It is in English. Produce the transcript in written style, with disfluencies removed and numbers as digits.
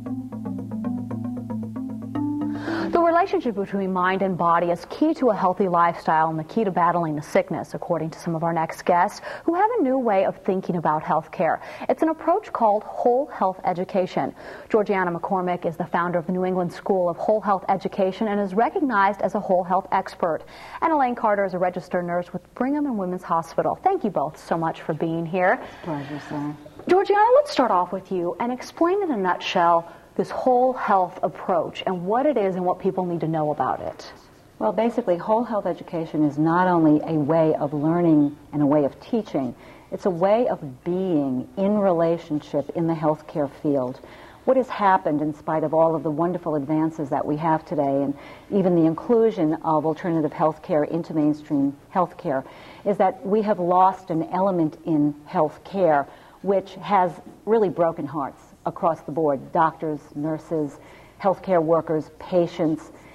The relationship between mind and body is key to a healthy lifestyle and the key to battling the sickness, according to some of our next guests, who have a new way of thinking about health care. It's an approach called whole health education. Georgiana McCormick is the founder of the New England School of Whole Health Education and is recognized as a whole health expert. And Elaine Carter is a registered nurse with Brigham and Women's Hospital. Thank you both so much for being here. Pleasure, Sarah. Georgiana, let's start off with you and explain in a nutshell this whole health approach and what it is and what people need to know about it. Well, basically, whole health education is not only a way of learning and a way of teaching, it's a way of being in relationship in the healthcare field. What has happened in spite of all of the wonderful advances that we have today and even the inclusion of alternative healthcare into mainstream healthcare is that we have lost an element in healthcare which has really broken hearts across the board: doctors, nurses, healthcare workers, patients.